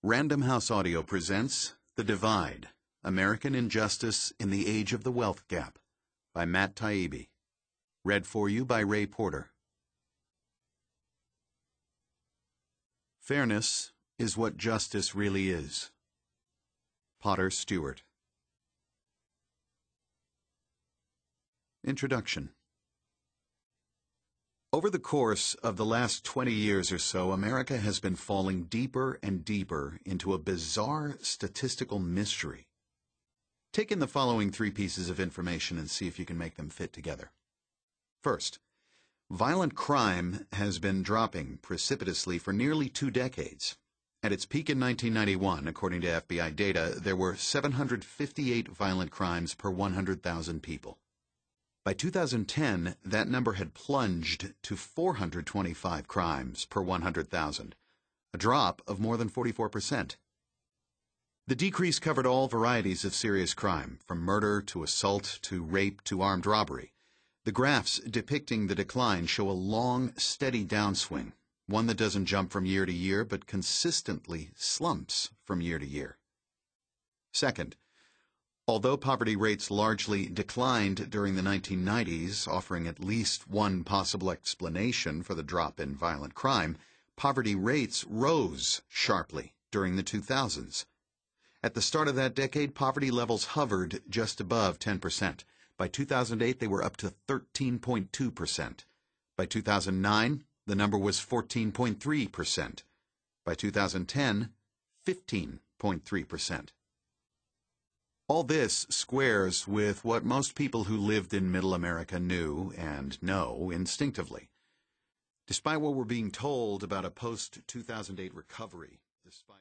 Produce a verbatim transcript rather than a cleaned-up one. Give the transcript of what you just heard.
Random House Audio presents The Divide, American Injustice in the Age of the Wealth Gap by Matt Taibbi. Read for you by Ray Porter. Fairness is what justice really is. Potter Stewart. Introduction. Over the course of the last twenty years or so, America has been falling deeper and deeper into a bizarre statistical mystery. Take in the following three pieces of information and see if you can make them fit together. First, violent crime has been dropping precipitously for nearly two decades. At its peak in nineteen ninety-one, according to F B I data, there were seven hundred fifty-eight violent crimes per one hundred thousand people. By two thousand ten, that number had plunged to four hundred twenty-five crimes per one hundred thousand, a drop of more than forty-four percent. The decrease covered all varieties of serious crime, from murder to assault to rape to armed robbery. The graphs depicting the decline show a long, steady downswing, one that doesn't jump from year to year but consistently slumps from year to year. Second, although poverty rates largely declined during the nineteen nineties, offering at least one possible explanation for the drop in violent crime, poverty rates rose sharply during the two thousands. At the start of that decade, poverty levels hovered just above ten percent. By two thousand eight, they were up to thirteen point two percent. By two thousand nine, the number was fourteen point three percent. By two thousand ten, fifteen point three percent. All this squares with what most people who lived in Middle America knew and know instinctively. Despite what we're being told about a post two thousand eight recovery, despite